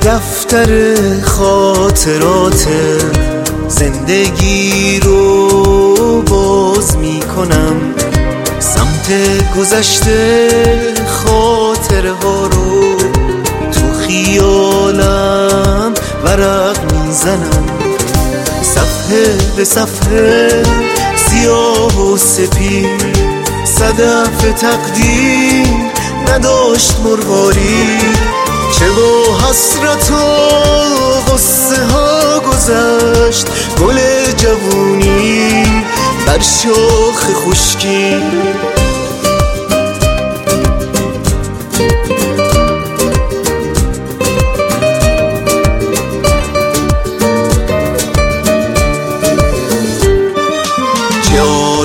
دفتر خاطرات زندگی رو باز می کنم، سمت گذشته خاطره ها رو تو خیالم ورق می زنم. صفحه به صفحه سیاه و سپید، صدف تقدیر نداشت مروارید، چه با حسرت و غصه ها گذشت گل جوونی بر شاخ خشکی. چه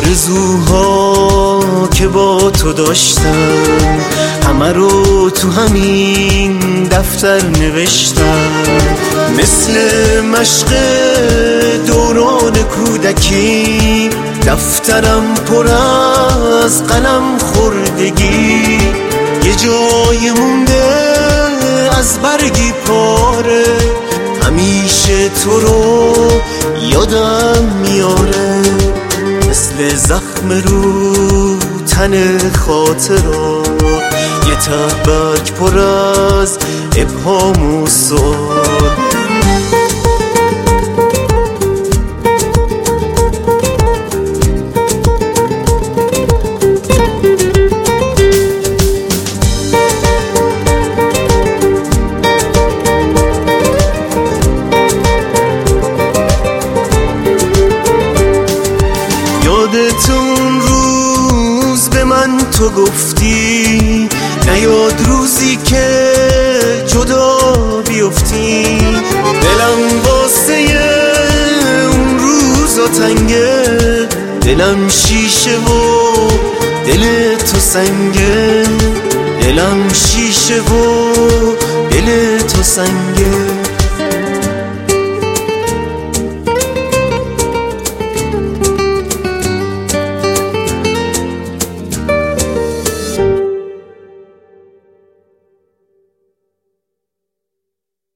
آرزوها که با تو داشتم، همه رو تو همین دفتر نوشتم. مثل مشق دوران کودکی دفترم پر از قلم خوردگی، یه جای مونده از برگی پاره، همیشه تو رو یادم میاره. مثل زخم رو تن خاطرات، یه ته برگ پر از ابهام و سؤال. یادتون روز به من تو گفتی، نیاد روزی که جدا بیفتی. دلم واسه اون روزا تنگه، دلم شیشه و دل تو سنگه، دلم شیشه و دل تو سنگه.